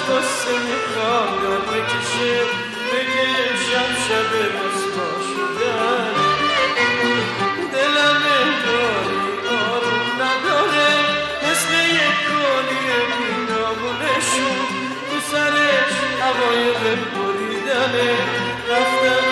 قصه میخوام دار بکشه بگه امشب شب رسوا شدن دلم انگاری آروم نداره مثل یک گلی بینامونشون تو سرش هوای غم بریدنه رفتن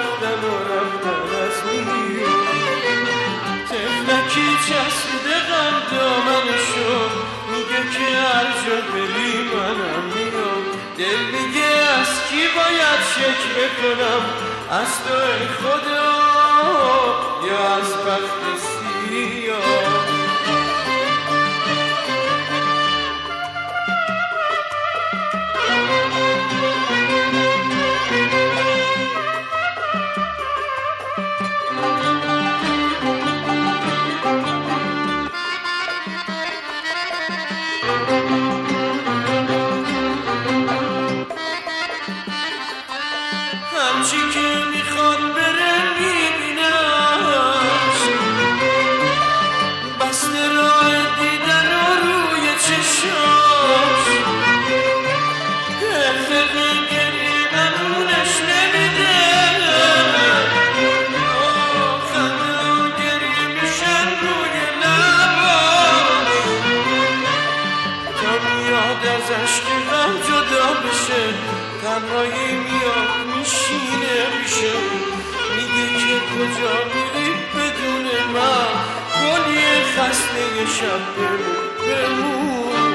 از میون تفلکی چسبیده غم دامنشو میگه که هر جا بری منم میام دل میگه از کی باید شکر بکنم از تو ای خدا یا از بخت سیاه همچی که میخواد بره میبینمش بسته راه دیدن و روی چشاش حرفق گریه منونش نمیده خنده و گریه میشن روی لباش تا میاد ازش که غم جدا بشه تنهایی میاد میشینه میشه میگه که کجا میری بدون من گلی خسته شب بمون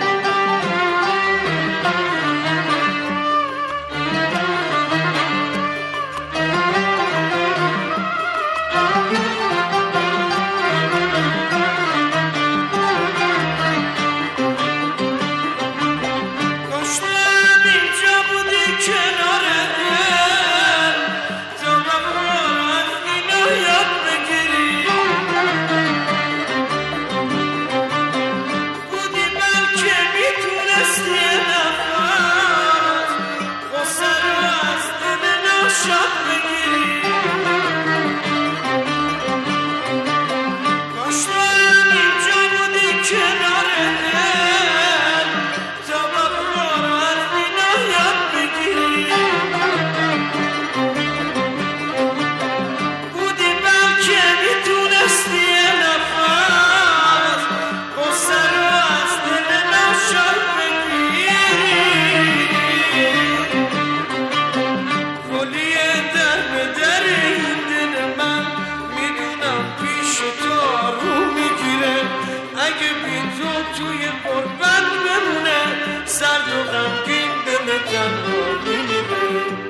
توی قربت بمونه سرد و غمگین دل تنها میمیره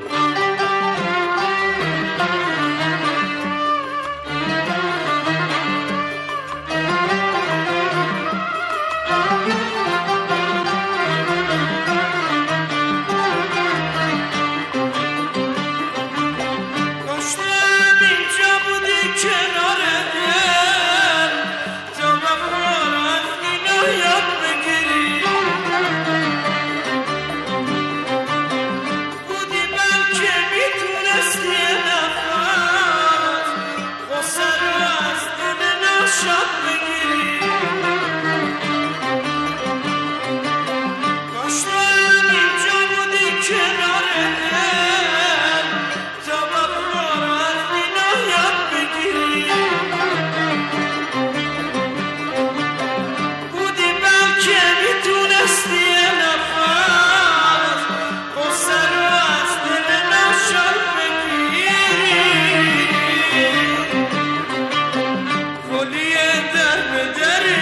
کاشتم اینجا بودی کنار دل تا مفرد یاد بگیری بودی بلکه میتونستی نفس غصه رو از دل ناشاد بگیری کاشتم اینجا بودی کنار دل تا مفرد از اینا یاد بگیری که میتونستی نفس غصه رو از دل ناشاد بگیری کلی در به دری